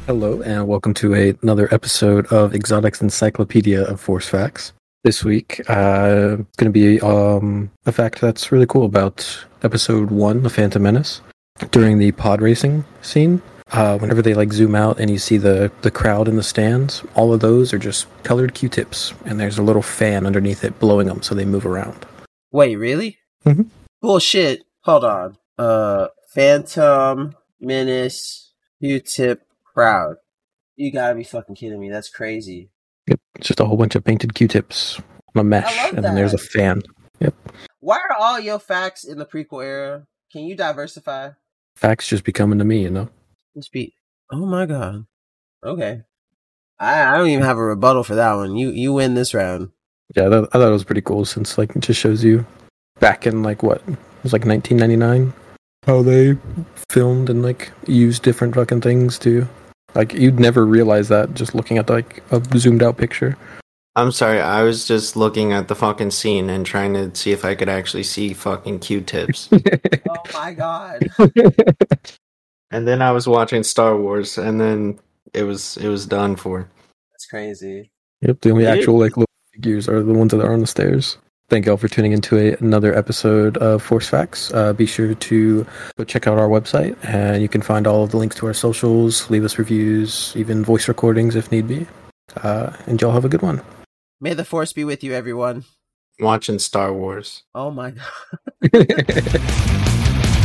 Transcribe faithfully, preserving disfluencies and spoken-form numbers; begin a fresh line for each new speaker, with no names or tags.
Hello, and welcome to a, another episode of Exotics Encyclopedia of Force Facts. This week, uh, it's going to be um, a fact that's really cool about episode one, The Phantom Menace. During the pod racing scene, uh, whenever they like zoom out and you see the, the crowd in the stands, all of those are just colored Q-tips, and there's a little fan underneath it blowing them so they move around.
Wait, really?
Mm-hmm.
Bullshit. Hold on. Uh, Phantom Menace Q-tip crowd. You gotta be fucking kidding me. That's crazy.
Yep, it's just a whole bunch of painted Q-tips on a mesh,
I love
and then there's a
that.
fan. Yep.
Why are all your facts in the prequel era? Can you diversify?
Facts just be coming to me, you know?
This beat. Oh my god. Okay. I, I don't even have a rebuttal for that one. You you win this round.
Yeah, that, I thought it was pretty cool since like it just shows you back in like what it was like nineteen ninety-nine how they filmed and like used different fucking things to like you'd never realize that just looking at like a zoomed out picture.
I'm sorry, I was just looking at the fucking scene and trying to see if I could actually see fucking Q-tips.
Oh my god.
And then I was watching Star Wars, and then it was it was done for.
That's crazy.
Yep, the only
Yeah.
actual like little figures are the ones that are on the stairs. Thank y'all for tuning into a, another episode of Force Facts. Uh, be sure to go check out our website, and you can find all of the links to our socials, leave us reviews, even voice recordings if need be. Uh, and y'all have a good one.
May the force be with you, everyone.
Watching Star Wars.
Oh my god.